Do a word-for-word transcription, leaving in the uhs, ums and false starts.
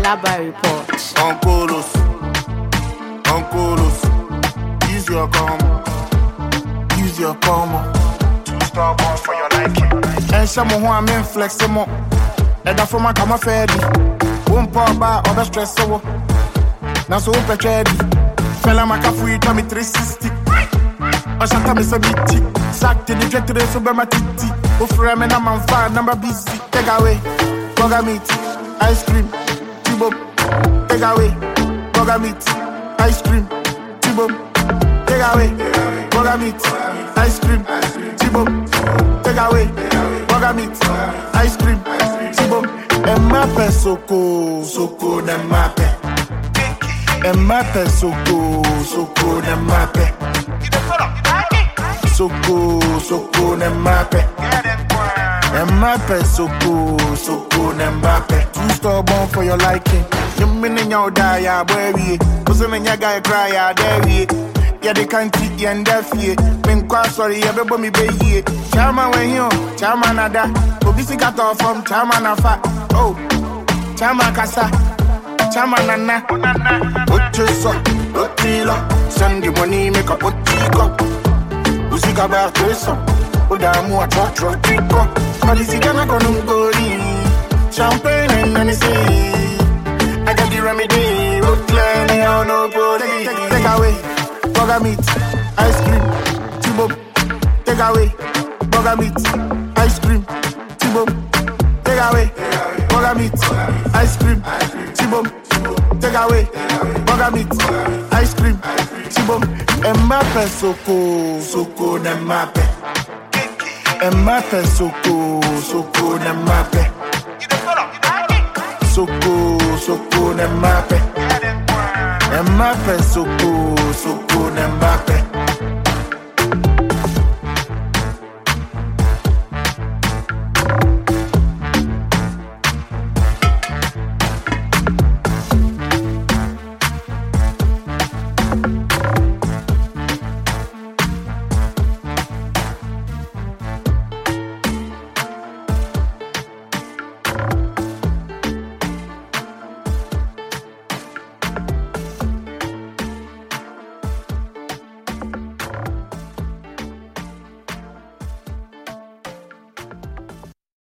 Alaba report. Uncolos, Uncolos, use your combo, use your combo. Two star boss for your liking. And some who I'm inflexible. And that's for my camera feddy. One power bar or the stress so. Now so open ready. Fella my cafu you tell me three sixty. I shall tell me some bitty. Sack to the jet to the super my titty. Oh frame and I'm on fire number busy. Take away, burger meat, ice cream, T-bop. Take away, burger meat, ice cream, T-bop. Take away, burger meat, ice cream, T-bop. Take away, burger meat, ice cream, T-bop. And my pe soko, soko na mape. And my pe soko, soko na mape. Soko, soko na mape. And my pe soko, soko na mape. Two star born for your liking. You mean in your die, ya baby. Wasn't in your guy cry, ya dairy. Yeah, they can't teach you and deaf ye. Been quite sorry, ya baby me be ye. Chama when you, chama nada. Obisi cut off from chama na fat. Oh, chama kasa, chama nana. Ocheso, otila. Send the money, make up otika. Usika ba keso. Odamu a trotro triko. Malisi gana konungori. Champagne and anything. I got the remedy. Oakland, I don't know, take, take, take away. Burger meat, ice cream, T-bop. Take away, burger meat, ice cream, T-bop. Take away, burger meat, ice cream, T-bop. Take away, burger meat, ice cream, T-bop. And my pe soko, soko na mape. And my pe soko, soko na mape. Soko, soko na mape. And my pe soko, soko na